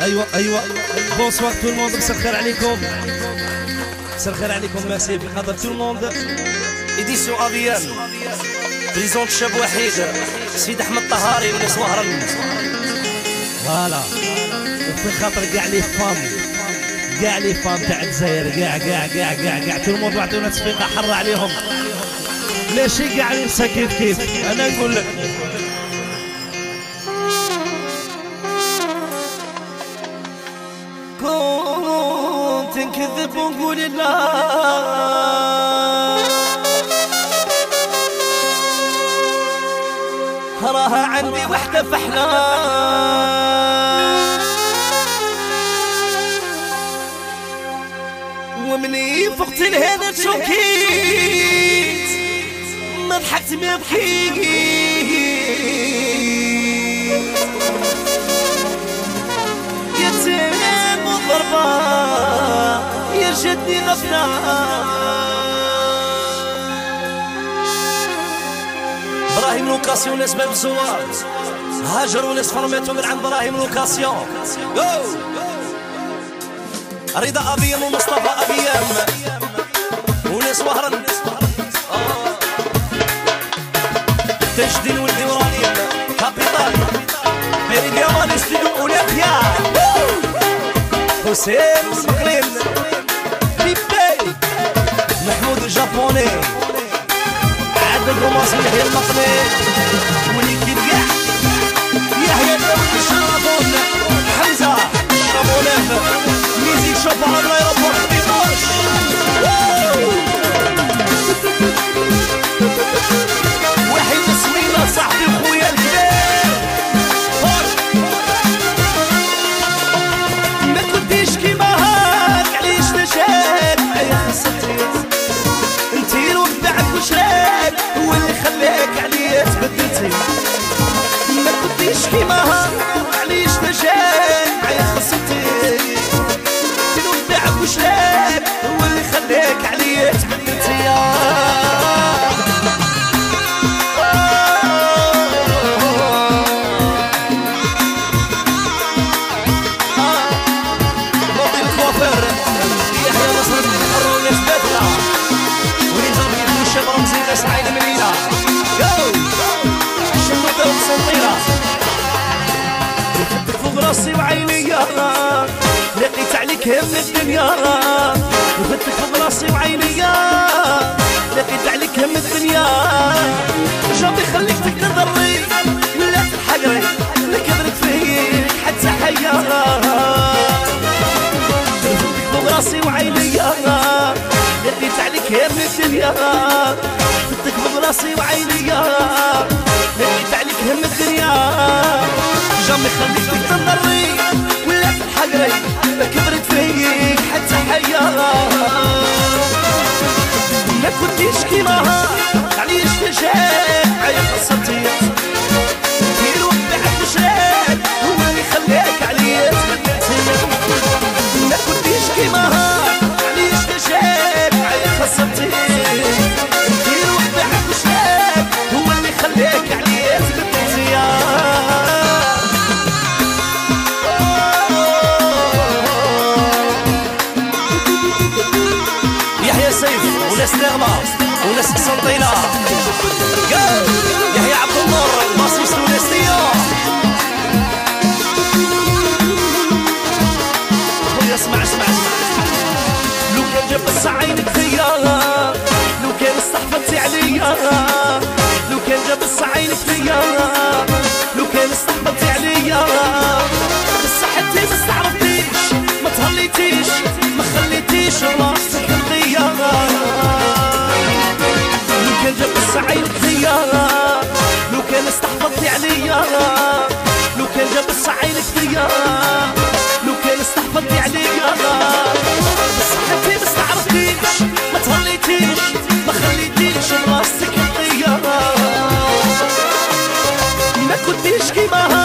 ايوا بونسوار تو الموند. مساء الخير عليكم، مساء الخير عليكم. ميرسي بخاطر تو الموند. إديسيون أبيان بريزونت شاب وحيد سيد أحمد طهاري وناس وهران. فوالا وفي خاطر كاع لي فام، كاع لي فام تاع الجزائر، كاع تو الموند وعطيونا تصفيقه حره عليهم. ماشي كاع ننسى كيف انا نقول لك. كنت نكذب ونقول لا، راها عندي وحدة فحلان، ومني فقت لهنا تشوكيت ما ضحكت ما بكيت، يا تيم وضربة يا جدني غفلان. براهيم لوكاسيون ناس باب الزوار هاجروا ناس فرماتوا من عند براهيم لوكاسيون. رضا أبيام ومصطفى أبيام وناس وهران. تجدين ولدي ورانيم كابيتال ميريديان استوديو أولمبيا. حسين المقلين بيبي محمود الجابوني عدد رومانسي يحيى المقلي وليكي كاع يحيى الدولي الشرفون حمزة شرفونيف ميزي شوفها على الايروبور بيطوش. وحيد السويلة صاحبي وخويا الكبير. ما كنتيش كيما هاك عليش نشاك يا خسرتي انتي الوقت بعد وشراك هو اللي خلاك عليا تبدلتي. ما كنتيش كيما هاك عليش نشاك يا خسرتي انتي الوقت بعد وشراك هو اللي خلاك عليا تبدلتي. سعيد منينا يو شمو دوم صنطيرة يفتك فوق راسي وعينيا لقيت عليك هم الدنيا. يفتك فوق راسي وعينيا لقيت عليك هم الدنيا. جامي خليك تقدر ضري ولا تنحقري اللي كبرت فيك حتى حيا. يفتك فوق راسي وعينيا لقيت عليك هم الدنيا. فتك براسي وعينيا لقيت عليك هم الدنيا. جامي خليك تضري ولا تنحقري ما كبرت فيك حتى حيا. ما كنتيش كيما عليش تشاك عيا قصتي في الوقت بعد مشاك هو اللي خلاك عليا تبدلتي. ما كنتيش كيما عليش تشاك عيا قصتي هو اللي خلاك عليه تبدلتي. يحيى سيف وناس نغمة وناس قسنطينة يحيى عبد النور باصيس تونسية. خويا اسمع لو كان جاب عينك فيا، لو كان استحفظتي عليا، لو كان جاب عينك فيا، لو كان استحفظتي عليا. بس حتى ما استعرفتيش ما تهليتيش ما خليتيش راسك نضيع. لو كان جاب عينك فيا، لو كان استحفظتي عليا، لو كان جاب عينك فيا، لو كان استحفظتي عليا. بس حتى ما استعرفتيش ما تهليتيش ما خليتيش راسك نضيع. ما كنتيش كيما